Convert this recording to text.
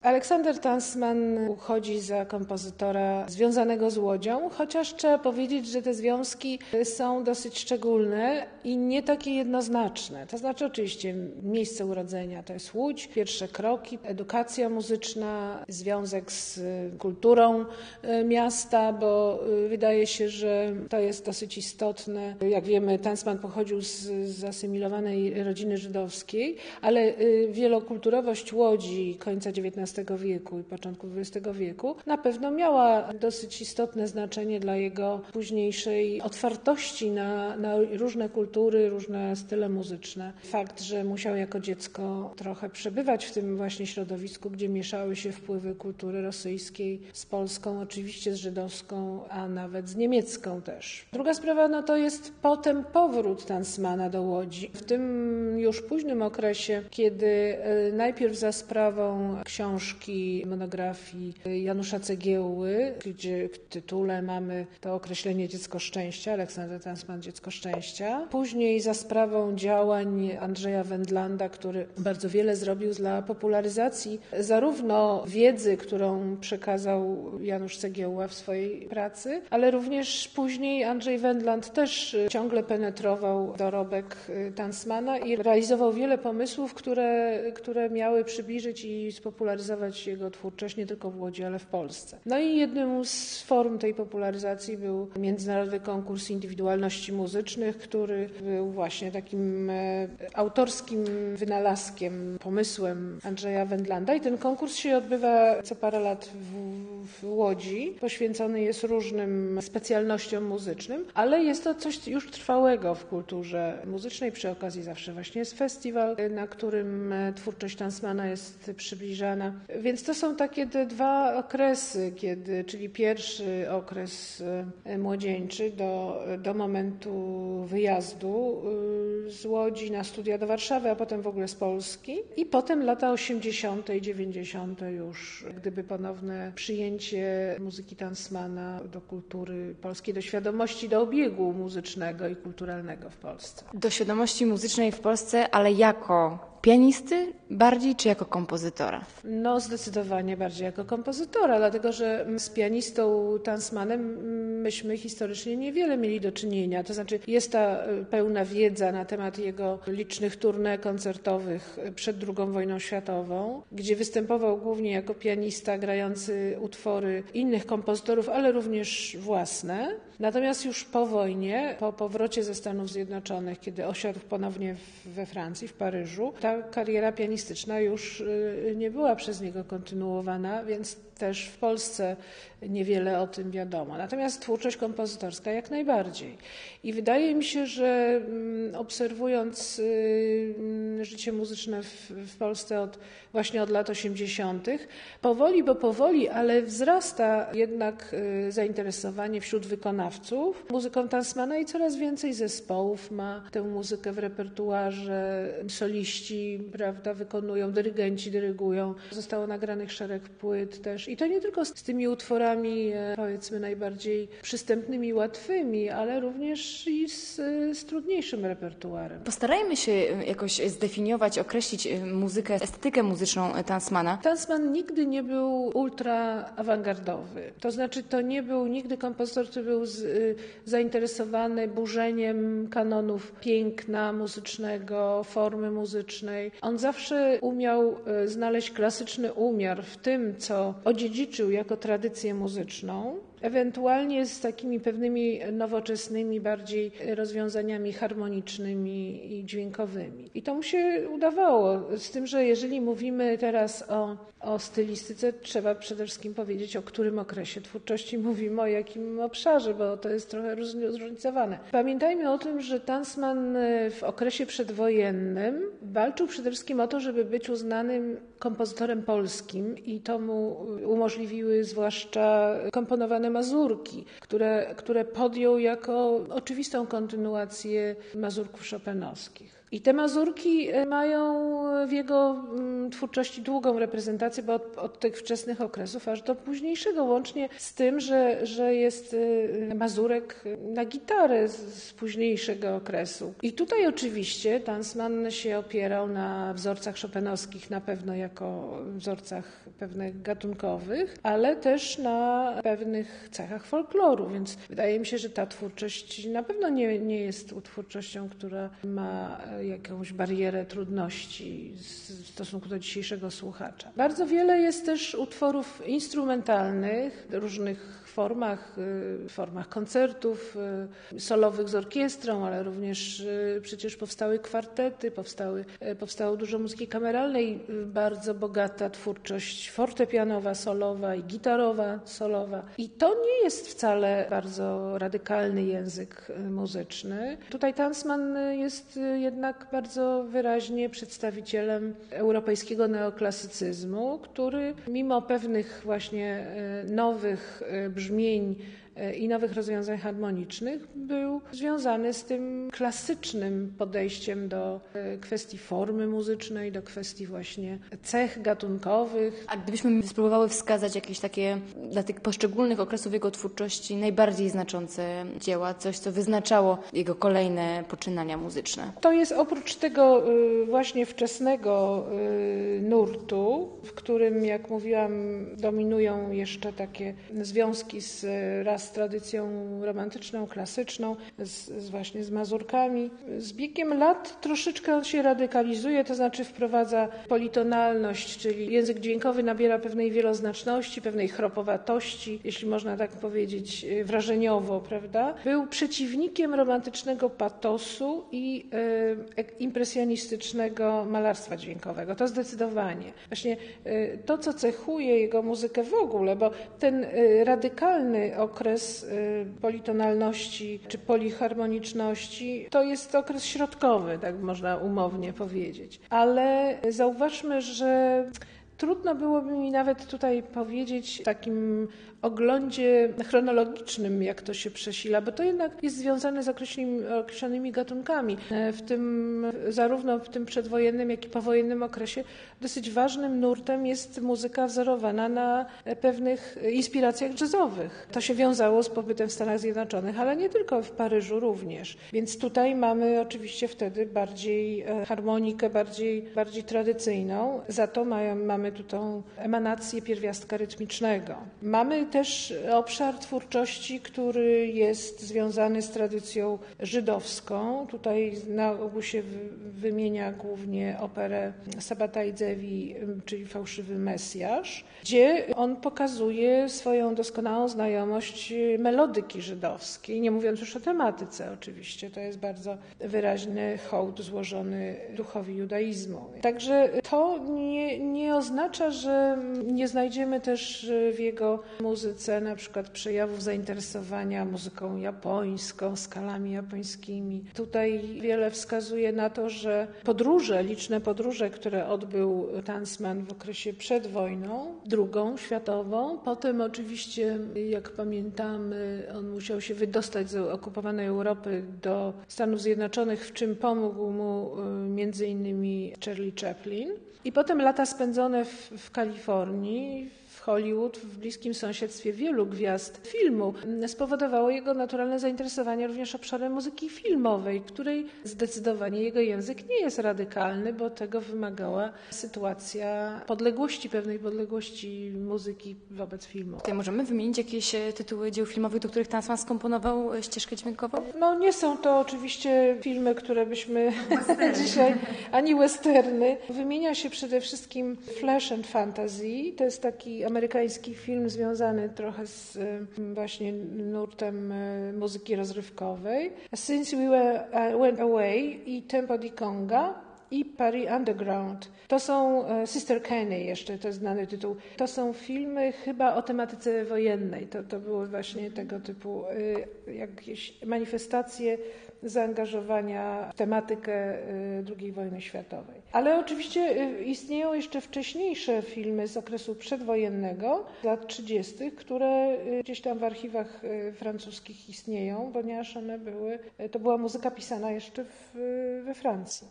Aleksander Tansman uchodzi za kompozytora związanego z Łodzią, chociaż trzeba powiedzieć, że te związki są dosyć szczególne i nie takie jednoznaczne. To znaczy oczywiście miejsce urodzenia to jest Łódź, pierwsze kroki, edukacja muzyczna, związek z kulturą miasta, bo wydaje się, że to jest dosyć istotne. Jak wiemy, Tansman pochodził z zasymilowanej rodziny żydowskiej, ale wielokulturowość Łodzi końca XIX wieku i początku XX wieku na pewno miała dosyć istotne znaczenie dla jego późniejszej otwartości na różne kultury, różne style muzyczne. Fakt, że musiał jako dziecko trochę przebywać w tym właśnie środowisku, gdzie mieszały się wpływy kultury rosyjskiej z polską, oczywiście z żydowską, a nawet z niemiecką też. Druga sprawa, to jest potem powrót Tansmana do Łodzi. W tym już późnym okresie, kiedy najpierw za sprawą książki, monografii Janusza Cegieły, gdzie w tytule mamy to określenie Dziecko Szczęścia, Aleksander Tansman Dziecko Szczęścia. Później za sprawą działań Andrzeja Wendlanda, który bardzo wiele zrobił dla popularyzacji zarówno wiedzy, którą przekazał Janusz Cegieła w swojej pracy, ale również później Andrzej Wendland też ciągle penetrował dorobek Tansmana i realizował wiele pomysłów, które miały przybliżyć i spopularyzować jego twórczość nie tylko w Łodzi, ale w Polsce. No i jednym z form tej popularyzacji był Międzynarodowy Konkurs Indywidualności Muzycznych, który był właśnie takim autorskim wynalazkiem, pomysłem Andrzeja Wendlanda. I ten konkurs się odbywa co parę lat w Łodzi. Poświęcony jest różnym specjalnościom muzycznym, ale jest to coś już trwałego w kulturze muzycznej. Przy okazji zawsze właśnie jest festiwal, na którym twórczość Tansmana jest przybliżana. Więc to są takie te dwa okresy, czyli pierwszy okres młodzieńczy do momentu wyjazdu z Łodzi na studia do Warszawy, a potem w ogóle z Polski. I potem lata 80. i 90. już gdyby ponowne przyjęcie muzyki Tansmana do kultury polskiej, do świadomości, do obiegu muzycznego i kulturalnego w Polsce. Do świadomości muzycznej w Polsce, ale jako pianisty bardziej czy jako kompozytora? Zdecydowanie bardziej jako kompozytora, dlatego że z pianistą Tansmanem myśmy historycznie niewiele mieli do czynienia. To znaczy jest ta pełna wiedza na temat jego licznych tournée koncertowych przed II wojną światową, gdzie występował głównie jako pianista grający utwory innych kompozytorów, ale również własne. Natomiast już po wojnie, po powrocie ze Stanów Zjednoczonych, kiedy osiadł ponownie we Francji, w Paryżu, ta kariera pianistyczna już nie była przez niego kontynuowana, więc też w Polsce niewiele o tym wiadomo. Natomiast twórczość kompozytorska jak najbardziej. I wydaje mi się, że obserwując życie muzyczne w Polsce właśnie od lat 80., powoli, ale wzrasta jednak zainteresowanie wśród wykonawców muzyką Tansmana i coraz więcej zespołów ma tę muzykę w repertuarze, soliści, prawda, wykonują, dyrygenci dyrygują. Zostało nagranych szereg płyt też. I to nie tylko z tymi utworami, powiedzmy, najbardziej przystępnymi, łatwymi, ale również i z trudniejszym repertuarem. Postarajmy się jakoś zdefiniować, określić muzykę, estetykę muzyczną Tansmana. Tansman nigdy nie był ultra awangardowy. To znaczy, to nie był nigdy kompozytor, który był zainteresowany burzeniem kanonów piękna muzycznego, formy muzycznej. On zawsze umiał znaleźć klasyczny umiar w tym, co odziedziczył jako tradycję muzyczną, ewentualnie z takimi pewnymi nowoczesnymi bardziej rozwiązaniami harmonicznymi i dźwiękowymi. I to mu się udawało, z tym, że jeżeli mówimy teraz o stylistyce, trzeba przede wszystkim powiedzieć, o którym okresie twórczości mówimy, o jakim obszarze, bo to jest trochę zróżnicowane. Pamiętajmy o tym, że Tansman w okresie przedwojennym walczył przede wszystkim o to, żeby być uznanym kompozytorem polskim i to mu umożliwiły zwłaszcza komponowane mazurki, które podjął jako oczywistą kontynuację mazurków chopinowskich. I te mazurki mają w jego twórczości długą reprezentację, bo od tych wczesnych okresów aż do późniejszego, łącznie z tym, że jest mazurek na gitarę z późniejszego okresu. I tutaj oczywiście Tansman się opierał na wzorcach chopinowskich, na pewno jako wzorcach pewnych gatunkowych, ale też na pewnych cechach folkloru, więc wydaje mi się, że ta twórczość na pewno nie jest twórczością, która ma jakąś barierę trudności w stosunku do dzisiejszego słuchacza. Bardzo wiele jest też utworów instrumentalnych, różnych formach koncertów solowych z orkiestrą, ale również przecież powstały kwartety, powstało dużo muzyki kameralnej, bardzo bogata twórczość fortepianowa, solowa i gitarowa, solowa. I to nie jest wcale bardzo radykalny język muzyczny. Tutaj Tansman jest jednak bardzo wyraźnie przedstawicielem europejskiego neoklasycyzmu, który mimo pewnych właśnie nowych brzmień i nowych rozwiązań harmonicznych był związany z tym klasycznym podejściem do kwestii formy muzycznej, do kwestii właśnie cech gatunkowych. A gdybyśmy spróbowały wskazać jakieś takie dla tych poszczególnych okresów jego twórczości najbardziej znaczące dzieła, coś co wyznaczało jego kolejne poczynania muzyczne? To jest oprócz tego właśnie wczesnego nurtu, w którym, jak mówiłam, dominują jeszcze takie związki z tradycją romantyczną, klasyczną, właśnie z mazurkami. Z biegiem lat troszeczkę on się radykalizuje, to znaczy wprowadza politonalność, czyli język dźwiękowy nabiera pewnej wieloznaczności, pewnej chropowatości, jeśli można tak powiedzieć, wrażeniowo, prawda? Był przeciwnikiem romantycznego patosu i impresjonistycznego malarstwa dźwiękowego. To zdecydowanie. Właśnie to, co cechuje jego muzykę w ogóle, bo ten radykalny okres politonalności czy poliharmoniczności to jest okres środkowy, tak można umownie powiedzieć. Ale zauważmy, że trudno byłoby mi nawet tutaj powiedzieć w takim oglądzie chronologicznym, jak to się przesila, bo to jednak jest związane z określonymi gatunkami. Zarówno w tym przedwojennym, jak i powojennym okresie dosyć ważnym nurtem jest muzyka wzorowana na pewnych inspiracjach jazzowych. To się wiązało z pobytem w Stanach Zjednoczonych, ale nie tylko, w Paryżu również. Więc tutaj mamy oczywiście wtedy bardziej harmonikę, bardziej tradycyjną. Za to mamy tu tą emanację pierwiastka rytmicznego. Mamy też obszar twórczości, który jest związany z tradycją żydowską. Tutaj na ogół się wymienia głównie operę Sabataj Zevi, czyli Fałszywy Mesjasz, gdzie on pokazuje swoją doskonałą znajomość melodyki żydowskiej, nie mówiąc już o tematyce oczywiście. To jest bardzo wyraźny hołd złożony duchowi judaizmu. Także to nie oznacza, że nie znajdziemy też w jego muzyce na przykład przejawów zainteresowania muzyką japońską, skalami japońskimi. Tutaj wiele wskazuje na to, że liczne podróże, które odbył Tansman w okresie przed wojną, II światową, potem oczywiście, jak pamiętamy, on musiał się wydostać z okupowanej Europy do Stanów Zjednoczonych, w czym pomógł mu między innymi Charlie Chaplin. I potem lata spędzone w Kalifornii, w Hollywood, w bliskim sąsiedztwie wielu gwiazd filmu, spowodowało jego naturalne zainteresowanie również obszarem muzyki filmowej, której zdecydowanie jego język nie jest radykalny, bo tego wymagała sytuacja pewnej podległości muzyki wobec filmu. Tutaj możemy wymienić jakieś tytuły dzieł filmowych, do których Tansman skomponował ścieżkę dźwiękową? No nie są to oczywiście filmy, które byśmy dzisiaj, ani westerny. Wymienia się przede wszystkim Flash and Fantasy. To jest taki amerykański film związany trochę z właśnie nurtem muzyki rozrywkowej. Since We Went Away i Tempo di Conga i Paris Underground. To są Sister Kenny jeszcze, to jest znany tytuł. To są filmy chyba o tematyce wojennej. To były właśnie tego typu jakieś manifestacje zaangażowania w tematykę II wojny światowej. Ale oczywiście istnieją jeszcze wcześniejsze filmy z okresu przedwojennego, lat 30., które gdzieś tam w archiwach francuskich istnieją, ponieważ to była muzyka pisana jeszcze we Francji.